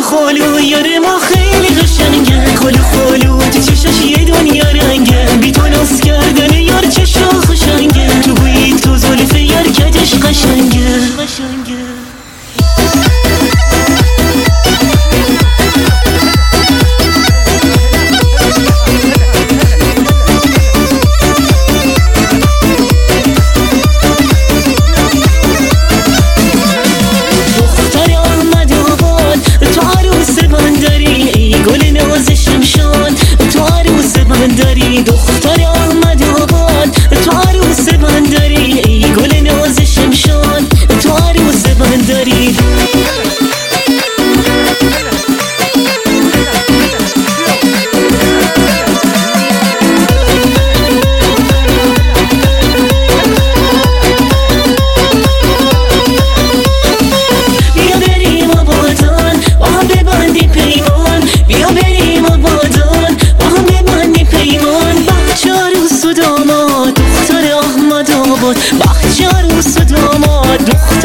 خالو یاره ما خیلی قشنگه، خالو خالو تو چشاش یه دنیا رنگه، بی تو ناز کردن یار چشا خوشنگه، تو بوی تو زلف یار کدش قشنگه. دختر احمد آباد تو عروس بندری، ای گل ناز شمشان تو عروس بندری. بیا بریم آبادان با هم ببندیم پیمان، بیا بریم آبادان با هم ببندیم پیمان. دختر احمد آباد بخت عروس و داماد، دختر